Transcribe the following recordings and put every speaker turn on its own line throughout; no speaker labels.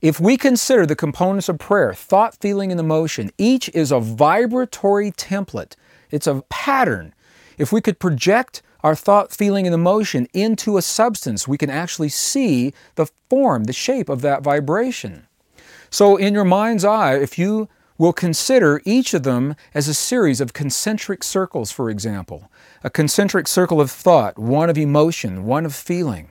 If we consider the components of prayer, thought, feeling, and emotion, each is a vibratory template. It's a pattern. If we could project our thought, feeling, and emotion into a substance, we can actually see the form, the shape of that vibration. So in your mind's eye, if you will consider each of them as a series of concentric circles, for example, a concentric circle of thought, one of emotion, one of feeling.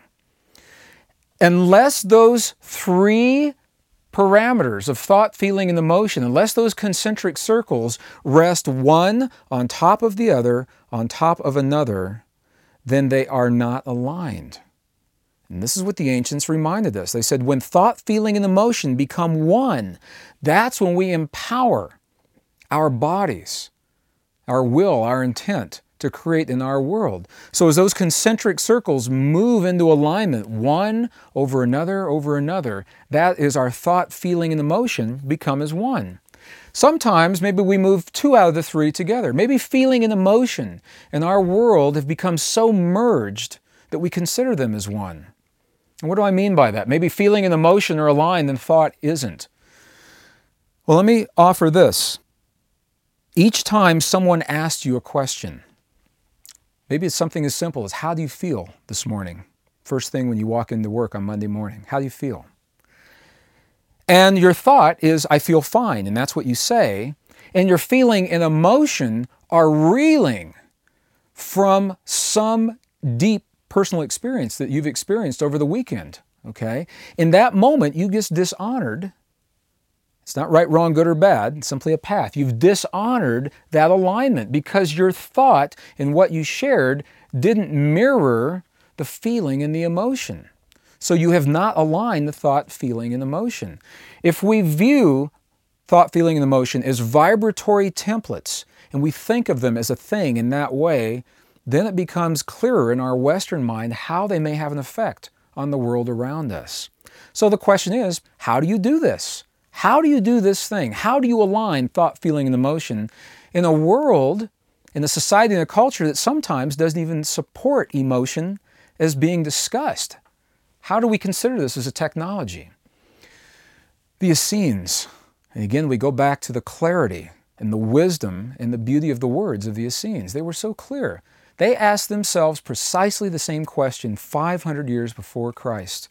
Unless those three parameters of thought, feeling, and emotion, unless those concentric circles rest one on top of the other, on top of another, then they are not aligned. And this is what the ancients reminded us. They said, when thought, feeling, and emotion become one, that's when we empower our bodies, our will, our intent to create in our world. So as those concentric circles move into alignment, one over another, that is our thought, feeling, and emotion become as one. Sometimes maybe we move two out of the three together. Maybe feeling and emotion in our world have become so merged that we consider them as one. And what do I mean by that? Maybe feeling and emotion are aligned and thought isn't. Well, let me offer this. Each time someone asks you a question, maybe it's something as simple as, how do you feel this morning? First thing when you walk into work on Monday morning, how do you feel? And your thought is, I feel fine, and that's what you say. And your feeling and emotion are reeling from some deep personal experience that you've experienced over the weekend, okay? In that moment, you just dishonored. It's not right, wrong, good, or bad. It's simply a path. You've dishonored that alignment because your thought and what you shared didn't mirror the feeling and the emotion. So you have not aligned the thought, feeling, and emotion. If we view thought, feeling, and emotion as vibratory templates, and we think of them as a thing in that way, then it becomes clearer in our Western mind how they may have an effect on the world around us. So the question is, how do you do this? How do you do this thing? How do you align thought, feeling, and emotion in a world, in a society, and a culture that sometimes doesn't even support emotion as being discussed? How do we consider this as a technology? The Essenes, and again we go back to the clarity and the wisdom and the beauty of the words of the Essenes. They were so clear. They asked themselves precisely the same question 500 years before Christ.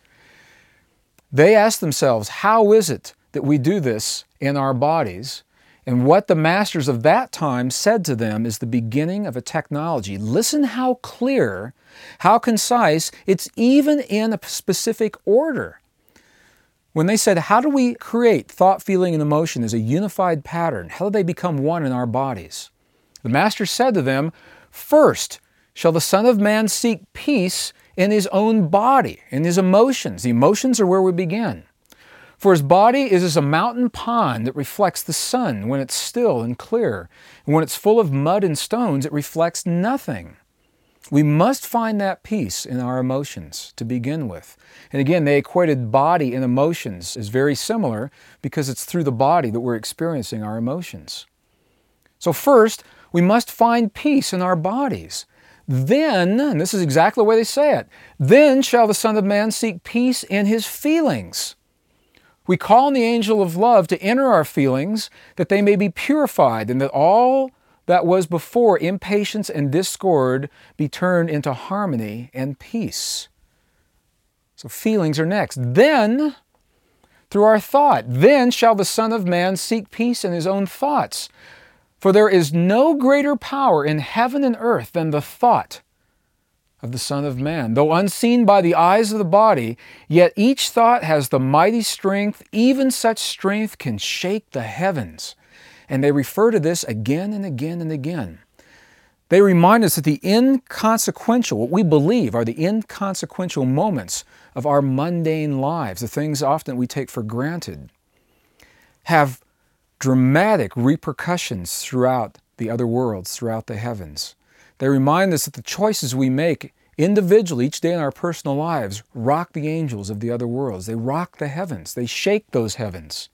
They asked themselves, how is it that we do this in our bodies? And what the masters of that time said to them is the beginning of a technology. Listen how clear, how concise, it's even in a specific order. When they said, how do we create thought, feeling, and emotion as a unified pattern? How do they become one in our bodies? The master said to them, first shall the Son of Man seek peace in his own body, in his emotions. The emotions are where we begin. For his body is as a mountain pond that reflects the sun when it's still and clear. And when it's full of mud and stones, it reflects nothing. We must find that peace in our emotions to begin with. And again, they equated body and emotions as very similar because it's through the body that we're experiencing our emotions. So first, we must find peace in our bodies. Then, and this is exactly the way they say it, then shall the Son of Man seek peace in his feelings. We call on the angel of love to enter our feelings that they may be purified and that all that was before impatience and discord be turned into harmony and peace. So feelings are next. Then, through our thought, then shall the Son of Man seek peace in his own thoughts. For there is no greater power in heaven and earth than the thought of the Son of Man. Though unseen by the eyes of the body, yet each thought has the mighty strength, even such strength can shake the heavens. And they refer to this again and again and again. They remind us that the inconsequential, what we believe are the inconsequential moments of our mundane lives, the things often we take for granted, have dramatic repercussions throughout the other worlds, throughout the heavens. They remind us that the choices we make individually each day in our personal lives rock the angels of the other worlds. They rock the heavens. They shake those heavens.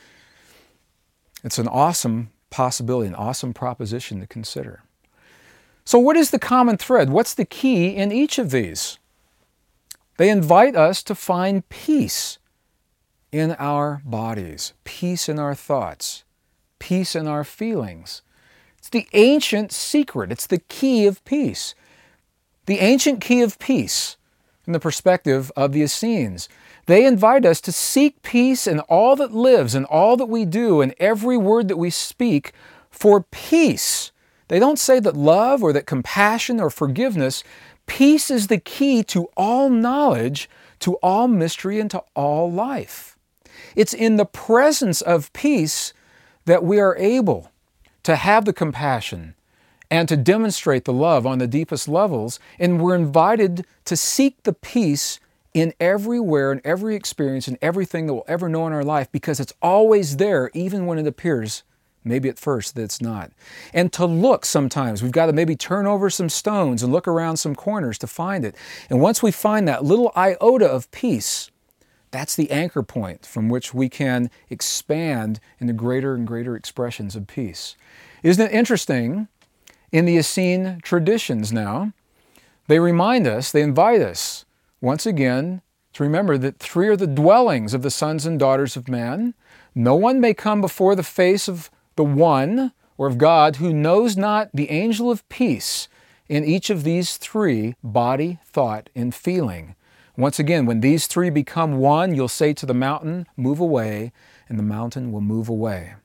It's an awesome possibility, an awesome proposition to consider. So what is the common thread? What's the key in each of these? They invite us to find peace in our bodies, peace in our thoughts, peace in our feelings. It's the ancient secret. It's the key of peace. The ancient key of peace from the perspective of the Essenes. They invite us to seek peace in all that lives, in all that we do, in every word that we speak, for peace. They don't say that love or that compassion or forgiveness, peace is the key to all knowledge, to all mystery, and to all life. It's in the presence of peace that we are able to have the compassion and to demonstrate the love on the deepest levels, and we're invited to seek the peace in everywhere, in every experience, in everything that we'll ever know in our life, because it's always there, even when it appears, maybe at first, that it's not. And to look sometimes, we've got to maybe turn over some stones and look around some corners to find it. And once we find that little iota of peace, that's the anchor point from which we can expand into greater and greater expressions of peace. Isn't it interesting? In the Essene traditions now, they remind us, they invite us, once again, to remember that three are the dwellings of the sons and daughters of man. No one may come before the face of the One, or of God, who knows not the angel of peace in each of these three, body, thought, and feeling. Once again, when these three become one, you'll say to the mountain, move away, and the mountain will move away.